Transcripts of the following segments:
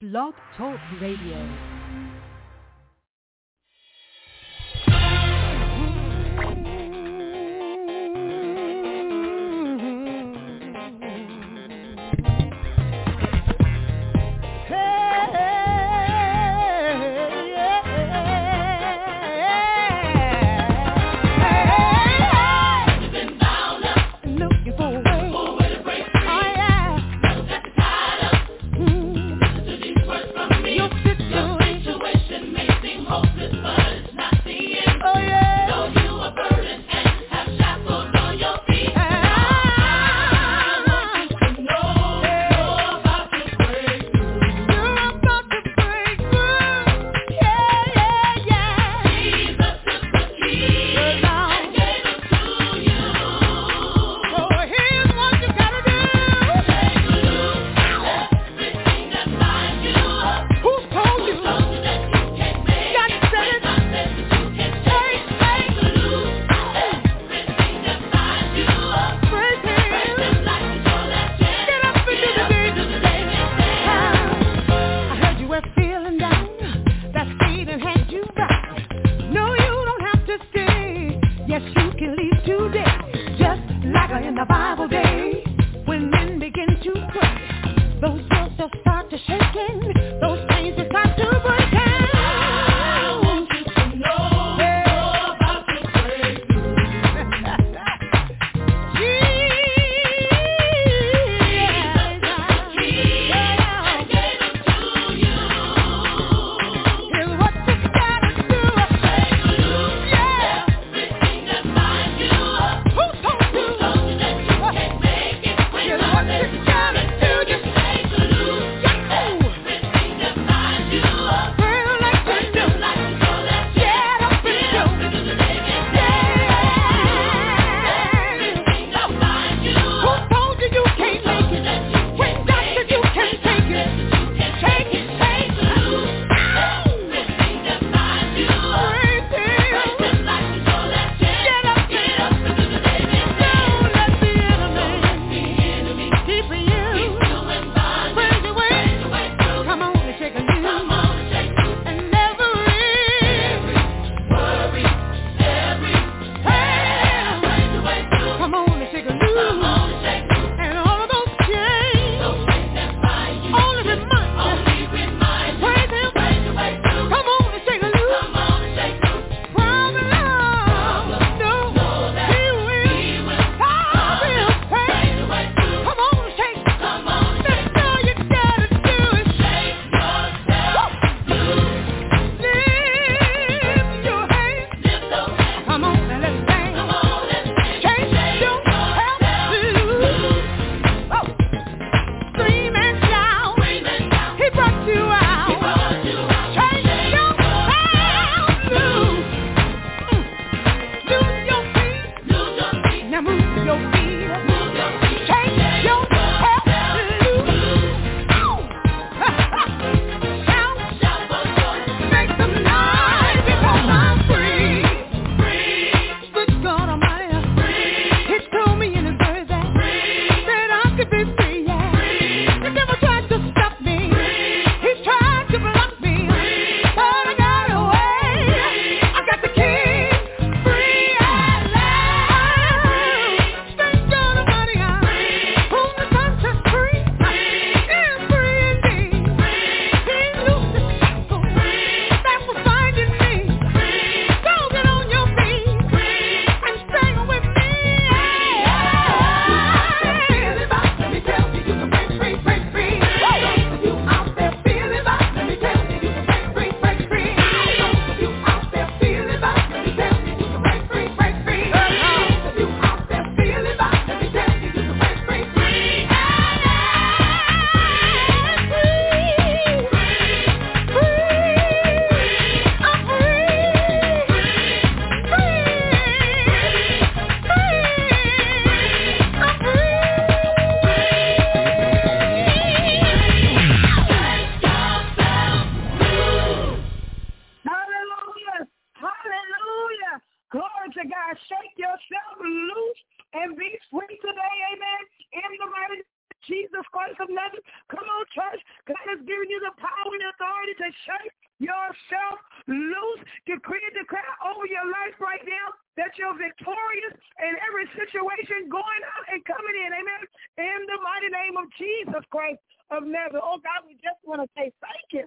Blog Talk Radio. power and authority to shake yourself loose. Decree and declare over your life right now that you're victorious in every situation going out and coming in. Amen. In the mighty name of Jesus Christ of Nazareth. Oh, God, we just want to say thank you.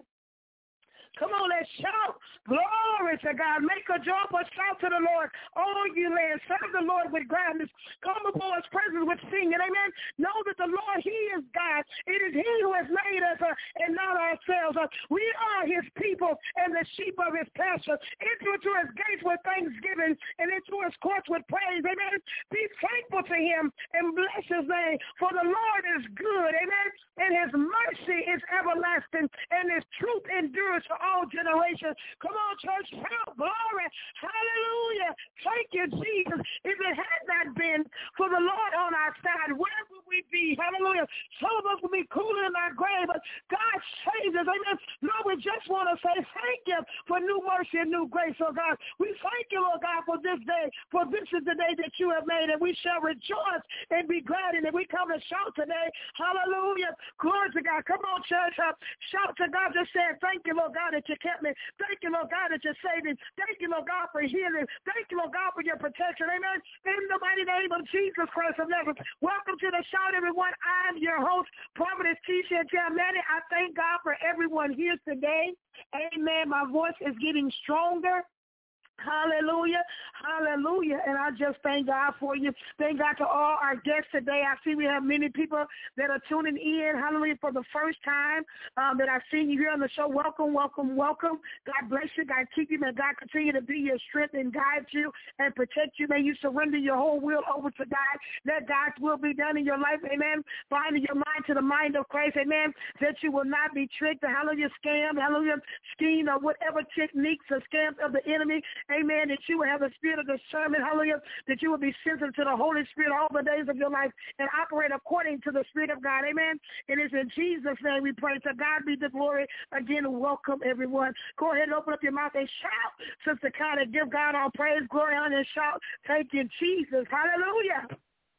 Come on, let's shout. Glory to God. Make a joyful shout to the Lord. All you land, serve the Lord with gladness. Come before his presence with singing. Amen. Know that the Lord, he is God. It is he who has made us and not ourselves. We are his people and the sheep of his pasture. Enter into his gates with thanksgiving and into his courts with praise. Amen. Be thankful to him and bless his name. For the Lord is good. Amen. And his mercy is everlasting and his truth endures for all generations. Come on, church, shout glory. Hallelujah. Thank you, Jesus. If it had not been for the Lord on our side, where would we be? Hallelujah. Some of us would be cooling in our grave, but God saves us. Amen. Lord, we just want to say thank you for new mercy and new grace, oh God. We thank you, Lord God, for this day, for this is the day that you have made, and we shall rejoice and be glad in it. We come to shout today. Hallelujah. Glory to God. Come on, church. Shout to God. Just saying, thank you, Lord God, that you kept me. Thank you, Lord God, that you're saving. Thank you, Lord God, for healing. Thank you, Lord God, for your protection. Amen. In the mighty name of Jesus Christ of Nazareth. Welcome to the shout, everyone. I'm your host, Prophetess Keisha Jamani. I thank God for everyone here today. Amen. My voice is getting stronger. Hallelujah. Hallelujah. And I just thank God for you. Thank God to all our guests today. I see we have many people that are tuning in, hallelujah, for the first time that I've seen you here on the show. Welcome, welcome, welcome. God bless you. God keep you. May God continue to be your strength and guide you and protect you. May you surrender your whole will over to God. Let God's will be done in your life. Amen. Binding your mind to the mind of Christ. Amen. That you will not be tricked. Hallelujah. Scam. Hallelujah. Scheme or whatever techniques or scams of the enemy. Amen, that you will have a spirit of discernment, hallelujah, that you will be sensitive to the Holy Spirit all the days of your life and operate according to the Spirit of God, amen. And it's in Jesus' name we pray. To God be the glory. Again, welcome, everyone. Go ahead and open up your mouth and shout, Sister Connie. Give God all praise, glory, honor, and shout. Thank you, Jesus. Hallelujah.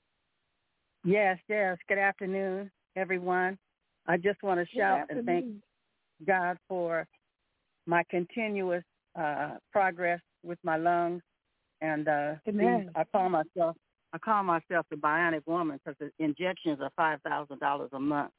Yes. Good afternoon, everyone. I just want to shout and thank God for my continuous progress with my lungs, and I call myself the bionic woman because the injections are $5,000 a month,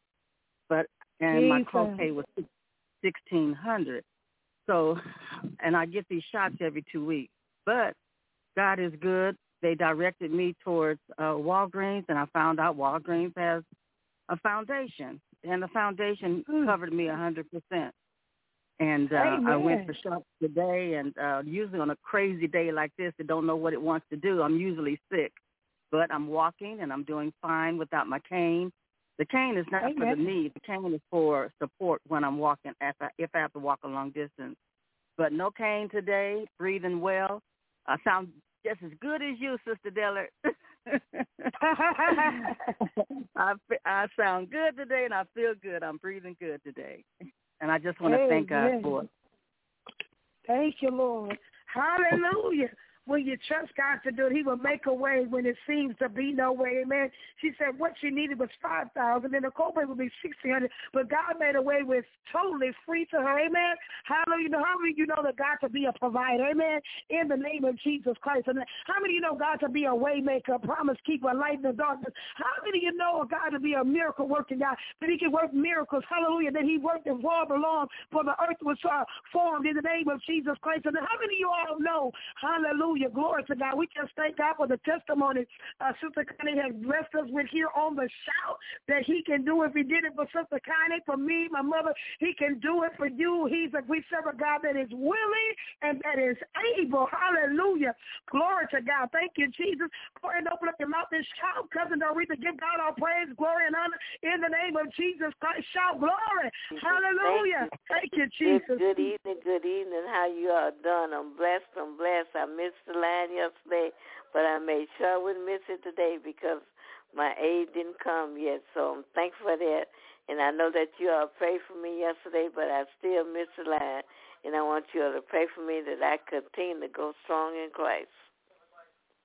and my copay was $1,600. So, and I get these shots every 2 weeks. But God is good. They directed me towards Walgreens, and I found out Walgreens has a foundation, and the foundation covered me 100%. And I went for shots today, and usually on a crazy day like this, I don't know what it wants to do. I'm usually sick, but I'm walking, and I'm doing fine without my cane. The cane is not for the knee. The cane is for support when I'm walking, if I have to walk a long distance. But no cane today, breathing well. I sound just as good as you, Sister Dillard. I sound good today, and I feel good. I'm breathing good today. And I just want to thank God for it. Thank you, Lord. Hallelujah. When you trust God to do it, he will make a way when it seems to be no way. Amen. She said what she needed was $5,000, and the copay would be $1,600. But God made a way with totally free to her. Amen. Hallelujah. How many of you know that God to be a provider? Amen. In the name of Jesus Christ. And how many of you know God to be a way maker, promise keeper, light in the darkness? How many of you know God to be a miracle working God? That he can work miracles. Hallelujah. That he worked and rolled along for the earth was formed in the name of Jesus Christ. And how many of you all know? Hallelujah. Glory to God. We just thank God for the testimony Sister Connie has blessed us with here on the shout, that he can do it. If he did it for Sister Connie, for me, my mother, he can do it for you. We serve a God that is willing and that is able. Hallelujah. Glory to God. Thank you, Jesus. Go ahead and open up your mouth and shout. Cousin Dorita, give God all praise, glory, and honor in the name of Jesus Christ. Shout glory. Hallelujah. Thank you, Jesus. Good evening. How you all done? I'm blessed. I missed the line yesterday, but I made sure I wouldn't miss it today because my aid didn't come yet. So I'm thankful for that. And I know that you all prayed for me yesterday, but I still missed the line. And I want you all to pray for me that I continue to go strong in Christ.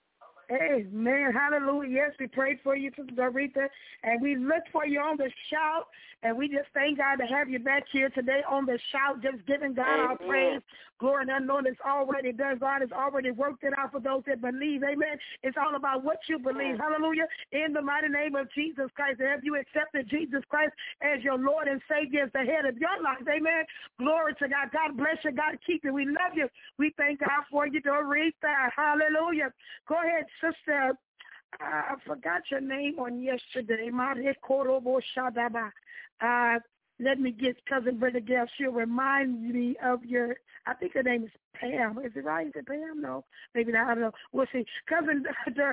Amen. Hallelujah. Yes, we prayed for you, Sister Doretha, and we looked for you on the shout, and we just thank God to have you back here today on the shout, just giving God our praise, glory, and unknown is already done. God has already worked it out for those that believe. Amen. It's all about what you believe. Hallelujah. In the mighty name of Jesus Christ, and have you accepted Jesus Christ as your Lord and Savior, as the head of your life. Amen. Glory to God. God bless you. God keep you. We love you. We thank God for you, Doretha. Hallelujah. Go ahead, Sister. I forgot your name on yesterday. Let me get Cousin Brenda Gale. She'll remind me of your, I think her name is Pam. Is it right? Is it Pam? No. Maybe not. I don't know. We'll see. Cousin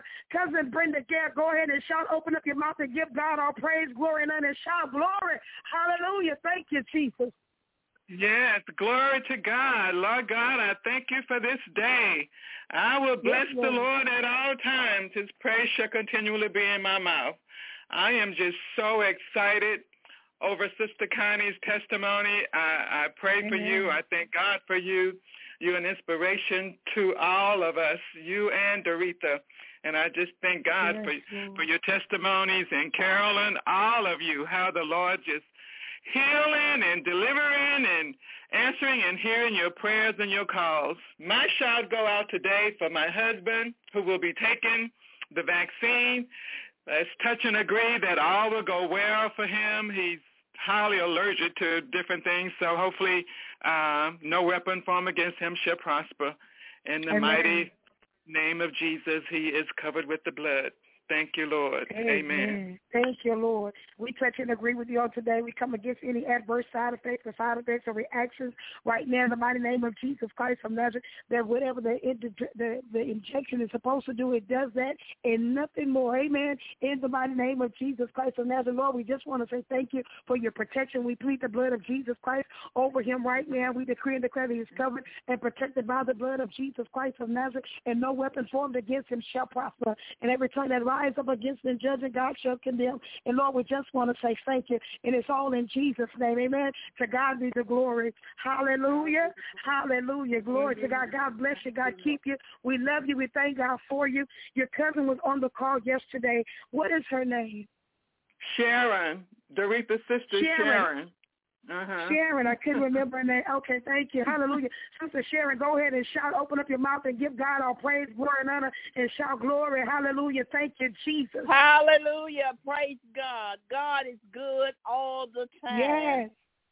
Brenda Gale, go ahead and shout. Open up your mouth and give God all praise, glory, and honor, and shout glory. Hallelujah. Thank you, Jesus. Yes, glory to God. Lord God, I thank you for this day. I will bless the Lord at all times. His praise shall continually be in my mouth. I am just so excited over Sister Connie's testimony. I pray for you. I thank God for you. You're an inspiration to all of us, you and Doretha. And I just thank God for your testimonies, and Carolyn, all of you, how the Lord just healing and delivering and answering and hearing your prayers and your calls. My shout go out today for my husband who will be taking the vaccine. Let's touch and agree that all will go well for him. He's highly allergic to different things, so hopefully no weapon formed against him shall prosper. In the mighty name of Jesus, he is covered with the blood. Thank you, Lord. Amen. Thank you, Lord. We touch and agree with you all today. We come against any adverse side effects or reactions right now in the mighty name of Jesus Christ from Nazareth, that whatever the injection is supposed to do, it does that and nothing more. Amen. In the mighty name of Jesus Christ from Nazareth, Lord, we just want to say thank you for your protection. We plead the blood of Jesus Christ over him right now. We decree and declare that he is covered and protected by the blood of Jesus Christ of Nazareth, and no weapon formed against him shall prosper. And every tongue that rises up against them, judging, God shall condemn. And Lord, we just want to say thank you. And it's all in Jesus' name. Amen. To God be the glory. Hallelujah. Hallelujah. Glory to God. God bless you. God keep you. We love you. We thank God for you. Your cousin was on the call yesterday. What is her name? Sharon. Doretha's sister, Sharon. Sharon, I couldn't remember her name. Okay, thank you. Hallelujah. Sister Sharon, go ahead and shout. Open up your mouth and give God all praise, glory, and honor, and shout glory. Hallelujah. Thank you, Jesus. Hallelujah. Praise God. God is good all the time. Yes.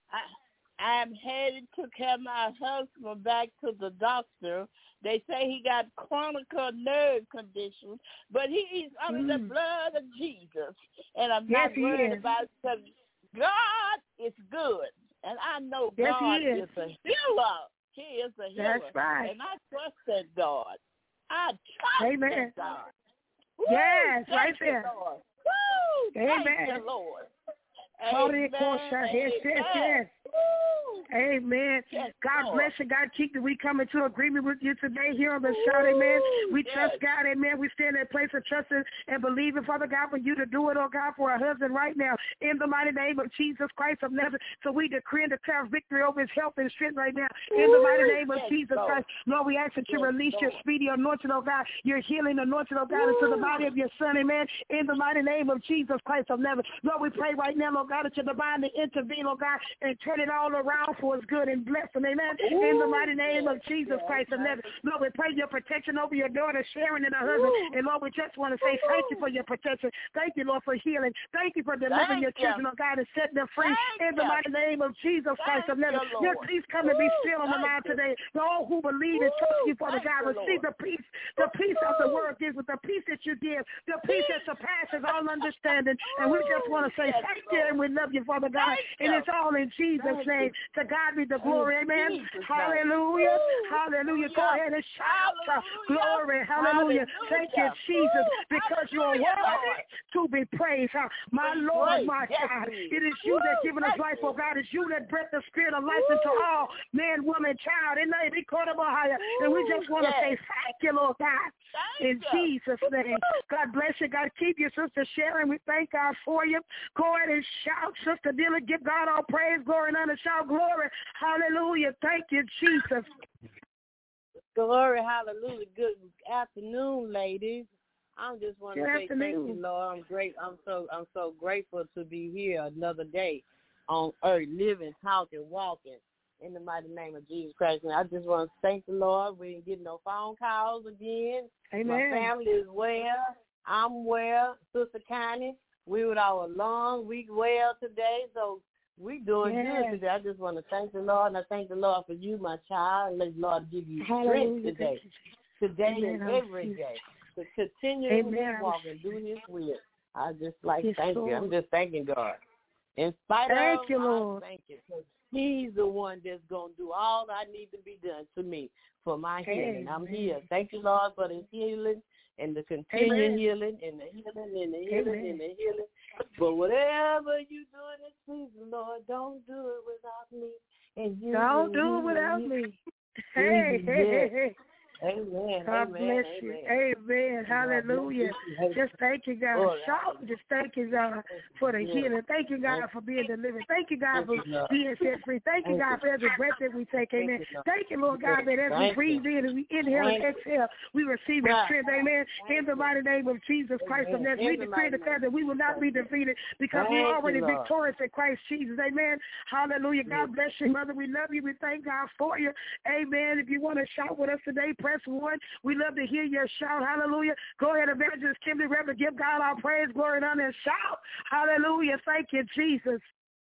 I'm headed to carry my husband back to the doctor. They say he got chronic nerve conditions, but he's under the blood of Jesus. And I'm not worried about it because God is good, and I know God is a healer. He is a healer. That's right. And I trust that God. I trust that God. Woo, yes, right there. Lord. Woo, Amen. Thank you, Lord. Amen. Amen. Yes, God Lord. bless you. God keep you. We come into agreement with you today here on the shout. Amen. We trust God. Amen. We stand in a place of trusting and believing, Father God, for you to do it, oh God, for our husband right now in the mighty name of Jesus Christ of Nazareth. So we decree and declare victory over his health and strength right now in the mighty name of Jesus Christ. Lord, we ask that you release your speedy anointing, oh God, your healing anointing, oh God, into the body of your son. Amen. In the mighty name of Jesus Christ of Nazareth. Lord, we pray right now, Lord God, that you divinely intervene, oh God, and turn it all around for his good and bless him. Amen. In the mighty name of Jesus Christ of Nazareth. Lord, we pray your protection over your daughter Sharon and her husband. And Lord, we just want to say thank you for your protection. Thank you, Lord, for healing. Thank you for delivering your children, oh God, and setting them free in the mighty name of Jesus Christ of Nazareth. Lord, please come and be still on the line today. All who believe and trust you, Father God, receive the peace of the word gives, with the peace that you give, the peace that surpasses all understanding. And we just want to say thank you, and we love you, Father God. And it's all in Jesus' name. To God be the glory. Amen. Hallelujah. Hallelujah. Go ahead and shout. Glory. Hallelujah. Thank you, Jesus, because you are worthy to be praised. My Lord, my God. It is you that given us life, oh God. It's you that breathed the spirit of life into all man, woman, child. And we just want to say thank you, Lord God. In Jesus' name. God bless you. God keep you, Sister Sharon. We thank God for you. Go ahead and shout, Sister Dilla. Give God all praise, glory, and honor. Shout glory. Hallelujah. Thank you, Jesus. Glory, hallelujah. Good afternoon, ladies. I just want to say thank you, Lord. I'm so grateful to be here another day on earth, living, talking, walking in the mighty name of Jesus Christ. And I just want to thank the Lord. We didn't get no phone calls again. Amen. My family is well. I'm well. Sister Connie, we were our long week well today, so we doing good today. I just want to thank the Lord, and I thank the Lord for you, my child, and let the Lord give you strength today and every day, to continue to walk and do His will. I just thank you. I'm just thanking God. In spite of, you, Lord. Thank you. He's the one that's going to do all I need to be done to me for my healing. I'm here. Thank you, Lord, for the healing and the continued healing and the healing and the healing and the healing. But whatever you do in this season, Lord, don't do it without me. And you don't do it without me. Hey. Amen. God bless you. Amen. Hallelujah. Just thank you, God. Shout. Just thank you, God, for the healing. Thank you, God, for being delivered. Thank you, God, for being set free. Thank you, God, for every breath that we take. Amen. Thank you, Lord God, that as we breathe in and we inhale and exhale, we receive that strength. Amen. In the mighty name of Jesus Christ of Nazareth, we decree and declare that we will not be defeated because we're already victorious in Christ Jesus. Amen. Hallelujah. God bless you, Mother. We love you. We thank God for you. Amen. If you want to shout with us today, press 1. We love to hear your shout. Hallelujah. Go ahead, Evangelist Kimberly Reverend. Give God our praise, glory, and honor, and shout. Hallelujah. Thank you, Jesus.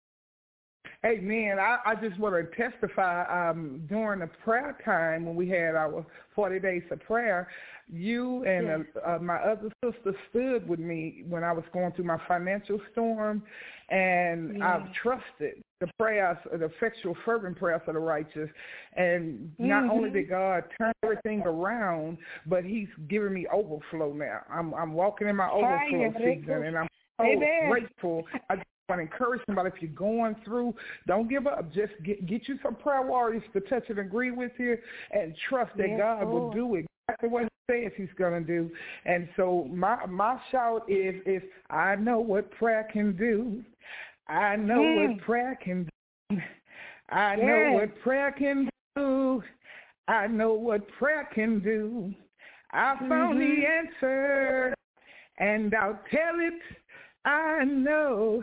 Amen. I just want to testify during the prayer time when we had our 40 days of prayer, you and my other sister stood with me when I was going through my financial storm, and I've trusted the prayers, the effectual fervent prayers of the righteous, and not only did God turn everything around, but He's giving me overflow now. I'm walking in my overflow season, and I'm so grateful. I just want to encourage somebody, if you're going through, don't give up. Just get you some prayer warriors to touch and agree with you, and trust that God will do it. Exactly what He says He's going to do. And so my shout is I know what prayer can do. I know what prayer can do. I know what prayer can do. I know what prayer can do. I found the answer, and I'll tell it. I know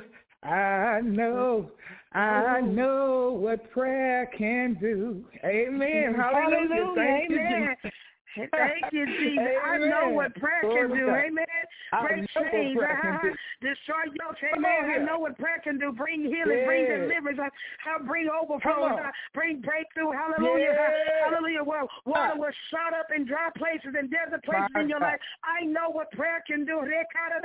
what prayer can do. Amen. Hallelujah. Thank you, Jesus. Thank you, Jesus. I know what prayer can do. Amen. Break chains. Destroy yokes. Amen. I know what prayer can do. Bring healing. Bring deliverance. Bring overflow. Bring breakthrough. Hallelujah. Hallelujah. Well, water was shot up in dry places and desert places in your life. I know what prayer can do. I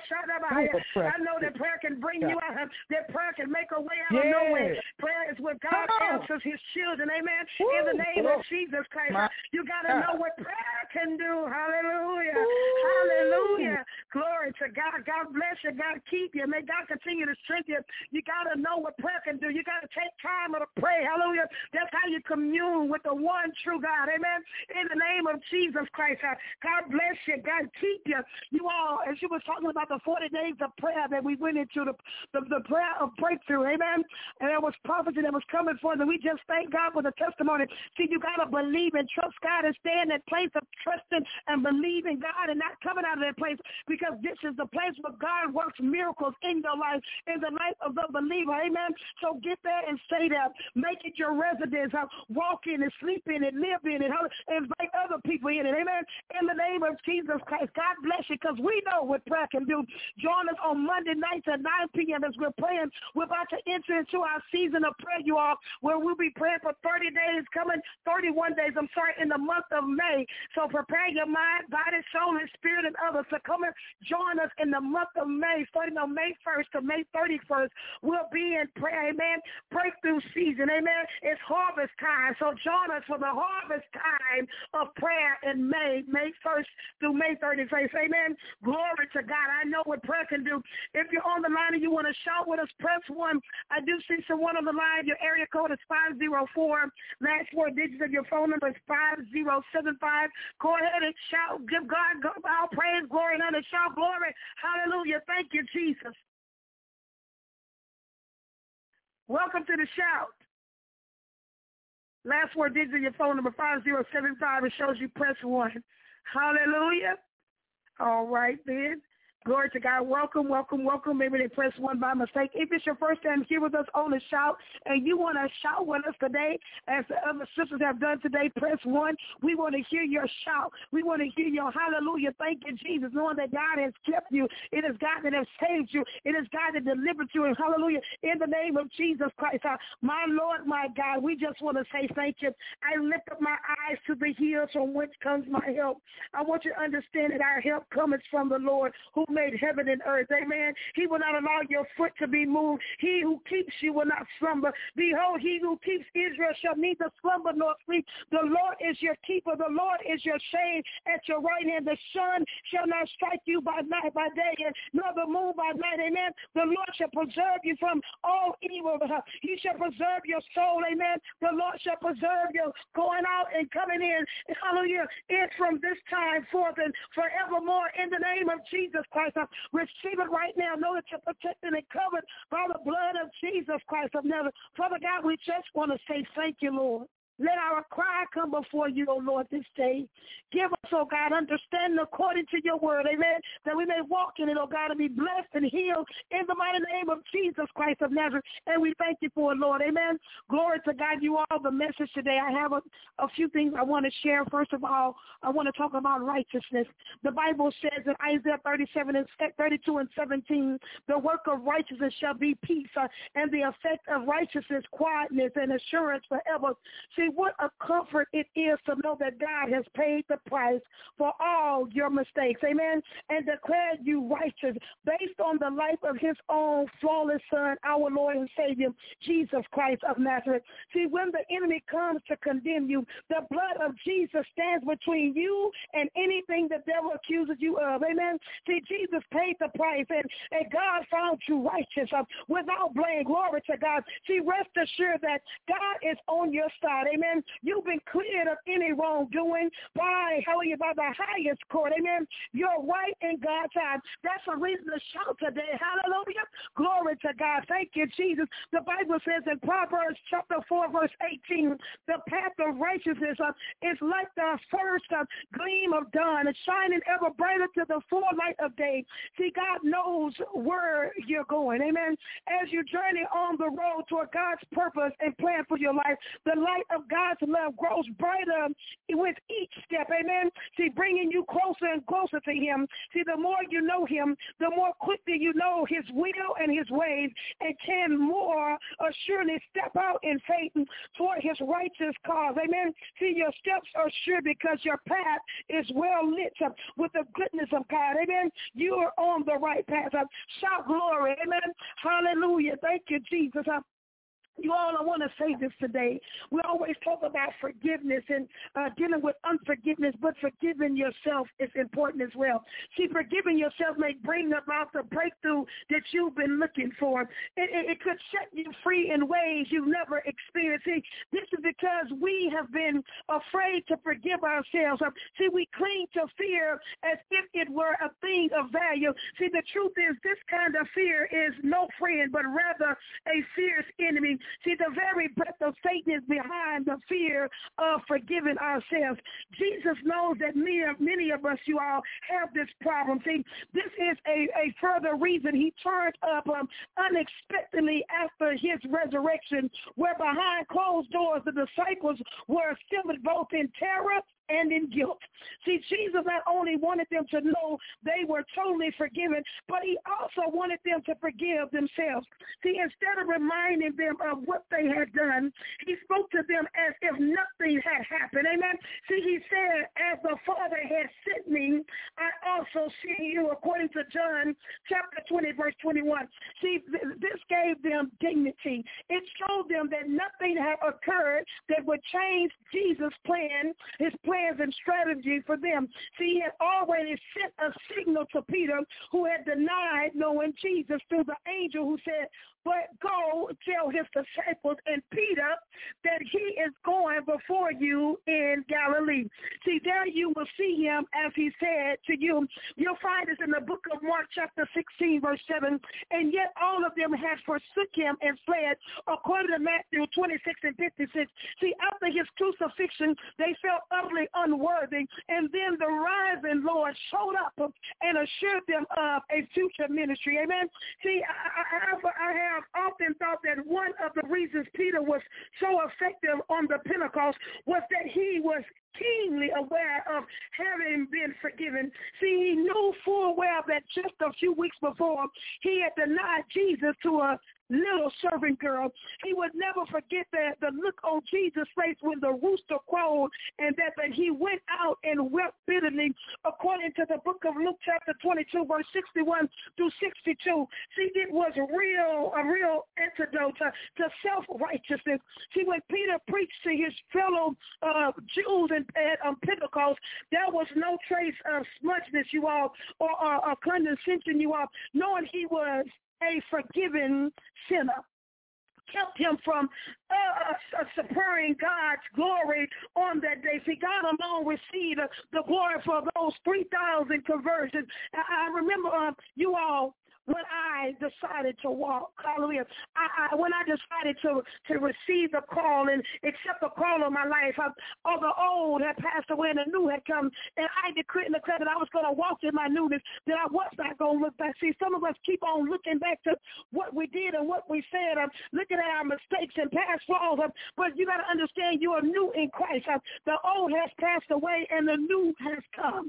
know that prayer can bring you out. That prayer can make a way out of nowhere. Prayer is what God answers His children. Amen. In the name of Jesus Christ. You got to know what prayer can do. Hallelujah. Hallelujah. Glory to God. God bless you. God keep you. May God continue to strengthen you. You got to know what prayer can do. You got to take time to pray. Hallelujah. That's how you commune with the one true God. Amen. In the name of Jesus Christ. God bless you. God keep you. You all, as you were talking about the 40 days of prayer that we went into, the prayer of breakthrough. Amen. And there was prophecy that was coming forth, and we just thank God for the testimony. See, you got to believe and trust God and stay in that place of trusting and believing God and not coming out of that place, because this is the place where God works miracles in your life, in the life of the believer. Amen. So get there and stay there. Make it your residence. Walk in it, sleep in it, live in it. Invite other people in it. Amen. In the name of Jesus Christ. God bless you, because we know what prayer can do. Join us on Monday nights at 9 p.m. as we're praying. We're about to enter into our season of prayer, you all, where we'll be praying for 31 days, in the month of May. So prepare your mind, body, soul, and spirit, and others to come and join us in the month of May, starting on May 1st to May 31st. We'll be in prayer, amen. Breakthrough season, amen. It's harvest time. So join us for the harvest time of prayer in May 1st through May 31st, amen. Glory to God. I know what prayer can do. If you're on the line and you want to shout with us, press 1. I do see someone on the line. Your area code is 504. Last 4 digits of your phone number is 5075. Go ahead and shout. Give God our praise, glory, and honor. Shout glory. Hallelujah. Thank you, Jesus. Welcome to the shout. Last 4 digits of your phone number, 5075. It shows you press 1. Hallelujah. All right, then. Glory to God. Welcome, welcome, welcome. Maybe they pressed one by mistake. If it's your first time here with us on the Shout and you want to shout with us today, as the other sisters have done today, press 1. We want to hear your shout. We want to hear your hallelujah. Thank you, Jesus, knowing that God has kept you. It is God that has saved you. It is God that delivered you. And hallelujah, in the name of Jesus Christ. My Lord, my God, we just want to say thank you. I lift up my eyes to the hills from whence comes my help. I want you to understand that our help comes from the Lord who made heaven and earth. Amen. He will not allow your foot to be moved. He who keeps you will not slumber. Behold, he who keeps Israel shall neither slumber nor sleep. The Lord is your keeper. The Lord is your shade at your right hand. The sun shall not strike you by night, by day, and nor the moon by night. Amen. The Lord shall preserve you from all evil. He shall preserve your soul. Amen. The Lord shall preserve you going out and coming in. Hallelujah. In from this time forth and forevermore in the name of Jesus Christ. Receive it right now. Know that you're protected and covered by the blood of Jesus Christ of Nazareth. Father God, we just want to say thank you, Lord. Let our cry come before you, O Lord, this day. Give us, O God, understanding according to your word, amen, that we may walk in it, O God, and be blessed and healed in the mighty name of Jesus Christ of Nazareth. And we thank you for it, Lord, amen. Glory to God, you all the message today. I have a few things I want to share. First of all, I want to talk about righteousness. The Bible says in Isaiah 32 and 17, the work of righteousness shall be peace, and the effect of righteousness, quietness and assurance forever. See, what a comfort it is to know that God has paid the price for all your mistakes, amen, and declared you righteous based on the life of his own flawless Son, our Lord and Savior, Jesus Christ of Nazareth. See, when the enemy comes to condemn you, the blood of Jesus stands between you and anything the devil accuses you of, amen. See, Jesus paid the price, and God found you righteous without blame. Glory to God. See, rest assured that God is on your side, amen. You've been cleared of any wrongdoing by the highest court, amen. You're right in God's eyes. That's a reason to shout today. Hallelujah. Glory to God. Thank you, Jesus. The Bible says in Proverbs chapter 4, verse 18, the path of righteousness is like the first gleam of dawn, shining ever brighter to the full light of day. See, God knows where you're going, amen. As you journey on the road toward God's purpose and plan for your life, the light of God's love grows brighter with each step, amen. See, bringing you closer and closer to him. See, the more you know him, the more quickly you know his will and his ways, and can more assuredly step out in faith toward his righteous cause, amen. See, your steps are sure because your path is well lit with the goodness of God, amen. You are on the right path. Shout glory, amen. Hallelujah. Thank you, Jesus. You all, I want to say this today. We always talk about forgiveness and dealing with unforgiveness, but forgiving yourself is important as well. See, forgiving yourself may bring about the breakthrough that you've been looking for. It could set you free in ways you've never experienced. See, this is because we have been afraid to forgive ourselves. See, we cling to fear as if it were a thing of value. See, the truth is this kind of fear is no friend, but rather a fierce enemy. See, the very breath of Satan is behind the fear of forgiving ourselves. Jesus knows that many of us, you all, have this problem. See, this is a further reason he turned up unexpectedly after his resurrection, where behind closed doors the disciples were assembled both in terror and in guilt. See, Jesus not only wanted them to know they were totally forgiven, but he also wanted them to forgive themselves. See, instead of reminding them of what they had done, he spoke to them as if nothing had happened. Amen. See, he said, as the Father has sent me, I also send you, according to John chapter 20, verse 21. See, this gave them dignity. It showed them that nothing had occurred that would change Jesus' plan, his plans and strategy for them. See, he had already sent a signal to Peter, who had denied knowing Jesus, through the angel who said, but go tell his disciples and Peter that he is going before you in Galilee. See, there you will see him as he said to you. You'll find this in the book of Mark chapter 16, verse 7. And yet all of them had forsook him and fled, according to Matthew 26 and 56. See, after his crucifixion, they felt utterly unworthy. And then the rising Lord showed up and assured them of a future ministry. Amen. See, I have often thought that one of the reasons Peter was so effective on the Pentecost was that he was keenly aware of having been forgiven. See, he knew full well that just a few weeks before, he had denied Jesus to a little servant girl. He would never forget the look on Jesus' face when the rooster crowed, and that he went out and wept bitterly, according to the book of Luke chapter 22, verse 61 through 62. See, it was a real antidote to self-righteousness. See, when Peter preached to his fellow Jews at Pentecost, there was no trace of smudgeness, you all, or condescension, you all, knowing he was a forgiven sinner. Kept him from supplying God's glory on that day. See, God alone received the glory for those 3,000 conversions. I remember you all, when I decided to walk, hallelujah, when I decided to receive the call and accept the call of my life, all the old had passed away and the new had come, and I decreed and declared that I was going to walk in my newness, that I was not going to look back. See, some of us keep on looking back to what we did and what we said, looking at our mistakes and past flaws, but you got to understand you are new in Christ. The old has passed away and the new has come.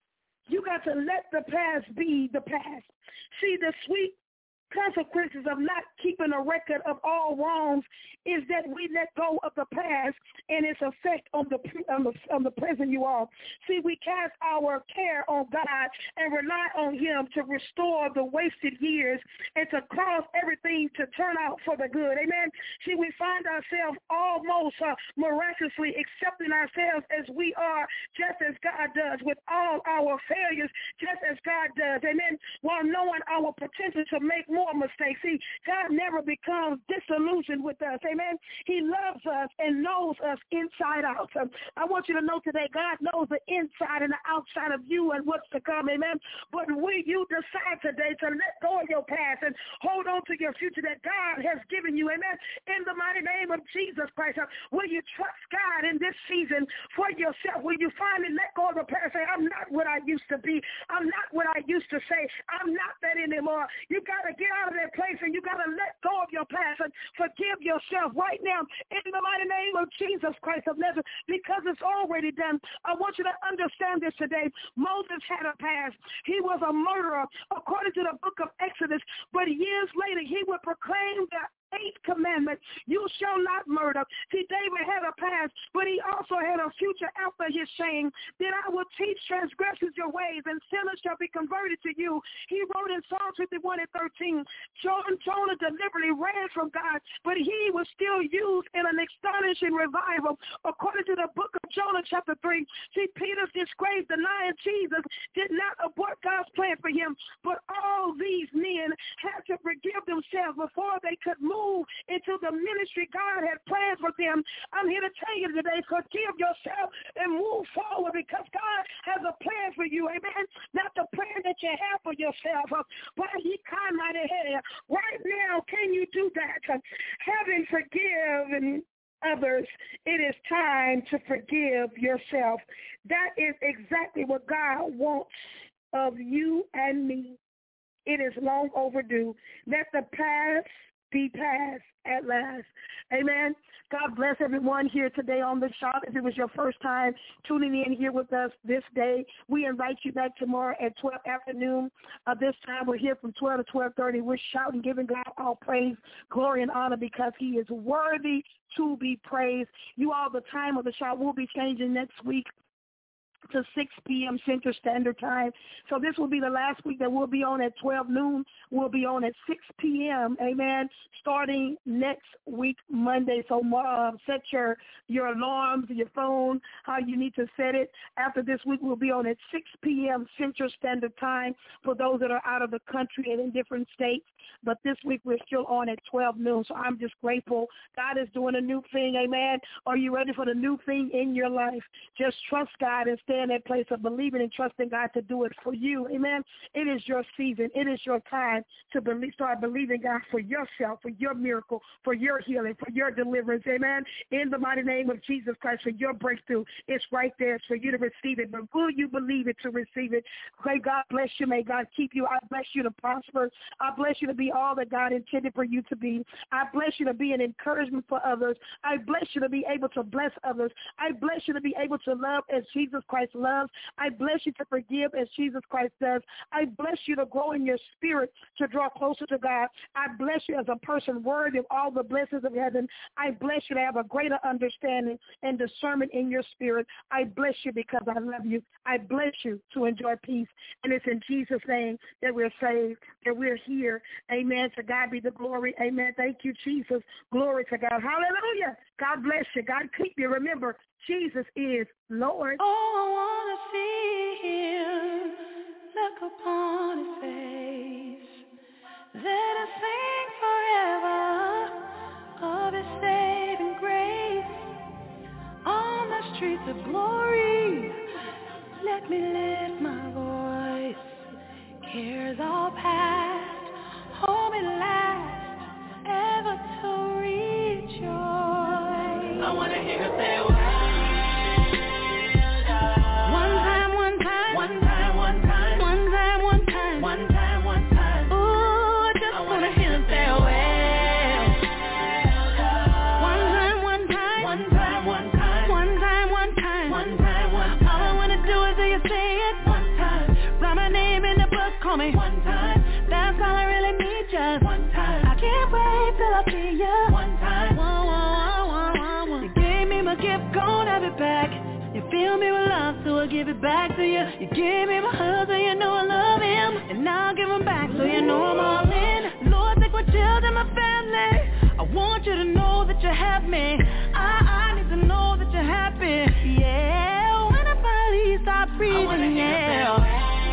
You got to let the past be the past. See, the sweet consequences of not keeping a record of all wrongs is that we let go of the past and its effect on the present, you all. See, we cast our care on God and rely on him to restore the wasted years and to cause everything to turn out for the good. Amen. See, we find ourselves almost miraculously accepting ourselves as we are, just as God does, with all our failures, just as God does. Amen. While knowing our potential to make more mistakes. See, God never becomes disillusioned with us. Amen. He loves us and knows us inside out. I want you to know today, God knows the inside and the outside of you and what's to come. Amen. But will you decide today to let go of your past and hold on to your future that God has given you? Amen. In the mighty name of Jesus Christ, will you trust God in this season for yourself? Will you finally let go of the past? Say, I'm not what I used to be. I'm not what I used to say. I'm not that anymore. You got to get out of that place and you got to let go of your past and forgive yourself right now in the mighty name of Jesus Christ of Nazareth, because it's already done. I want you to understand this today. Moses had a past. He was a murderer according to the book of Exodus, but years later he would proclaim the 8th commandment, you shall not murder. See, David had a past, but he also had a future after his shame. Then I will teach transgressors your ways, and sinners shall be converted to you. He wrote in Psalm 51 and 13, Jonah deliberately ran from God, but he was still used in an astonishing revival. According to the book of Jonah chapter 3, see, Peter's disgrace denying Jesus did not abort God's plan for him, but all these men had to forgive themselves before they could move into the ministry God had planned for them. I'm here to tell you today, forgive yourself and move forward, because God has a plan for you. Amen. Not the plan that you have for yourself, but he kind of had. Right now, can you do that? Having forgiven others, it is time to forgive yourself. That is exactly what God wants of you and me. It is long overdue. Let the past be past at last. Amen. God bless everyone here today on the shop. If it was your first time tuning in here with us this day, we invite you back tomorrow at 12 afternoon. This time we're here from 12 to 12:30. We're shouting, giving God all praise, glory, and honor, because he is worthy to be praised. You all, the time of the shop will be changing next week. to 6 p.m. Central Standard Time. So this will be the last week that we'll be on at 12 noon. We'll be on at 6 p.m., amen, starting next week, Monday. So set your alarms, your phone, how you need to set it. After this week, we'll be on at 6 p.m. Central Standard Time for those that are out of the country and in different states. But this week, we're still on at 12 noon. So I'm just grateful. God is doing a new thing, amen. Are you ready for the new thing in your life? Just trust God and stay in that place of believing and trusting God to do it for you. Amen. It is your season. It is your time to start believing God for yourself, for your miracle, for your healing, for your deliverance. Amen. In the mighty name of Jesus Christ, for your breakthrough. It's right there. It's for you to receive it. But will you believe it to receive it? May God bless you. May God keep you. I bless you to prosper. I bless you to be all that God intended for you to be. I bless you to be an encouragement for others. I bless you to be able to bless others. I bless you to be able to love as Jesus Christ loves. I bless you to forgive as Jesus Christ does. I bless you to grow in your spirit to draw closer to God. I bless you as a person worthy of all the blessings of heaven. I bless you to have a greater understanding and discernment in your spirit. I bless you because I love you. I bless you to enjoy peace. And it's in Jesus' name that we're saved, that we're here. Amen. To God be the glory. Amen. Thank you, Jesus. Glory to God. Hallelujah. God bless you. God keep you. Remember, Jesus is Lord. Oh, I want to see him, look upon his face. Let us sing forever of his saving grace. On the streets of glory, let me lift my voice. Cares all past, home at last, ever to rejoice. I want to hear you say, well, one time, one time, one time, one time, one time, one time, one time, one time. Ooh, I just want to hear you say, well, one time, one time, one time, one time, one time, one time, one time, one time. All I want to do is hear you say it one time. Write my name in the book, call me one time. That's all I really need, just one time. I can't wait till I see you one time. Whoa, whoa, whoa, whoa, whoa. You gave me my gift, gon' have it back. You fill me with love, so I give it back to you. You gave me my husband, you know I love him, and I'll give him back, so you know I'm all in. Lord, take my children, my family. I want you to know that you have me. I need to know that you're happy. Yeah, when I finally stop breathing, yeah.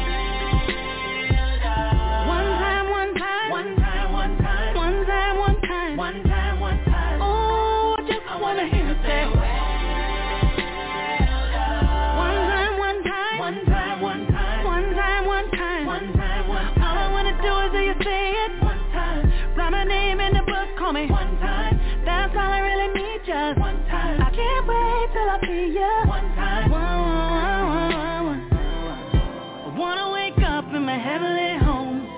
Me one time, that's all I really need, just one time. I can't wait till I see you one time. I wanna wake up in my heavenly home.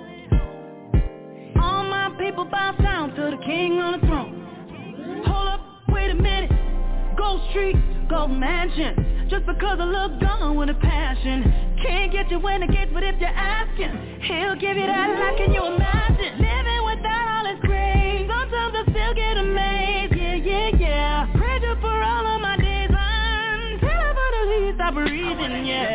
All my people bow down to the King on the throne. Hold up, wait a minute. Gold Street, Gold Mansion. Just because I look gone with a passion. Can't get you when it gets, but if you're asking, he'll give you that. Like, can you imagine living without all his grace? Sometimes I still get amazed, yeah. Praise you for all of my days until I finally stop breathing, yeah.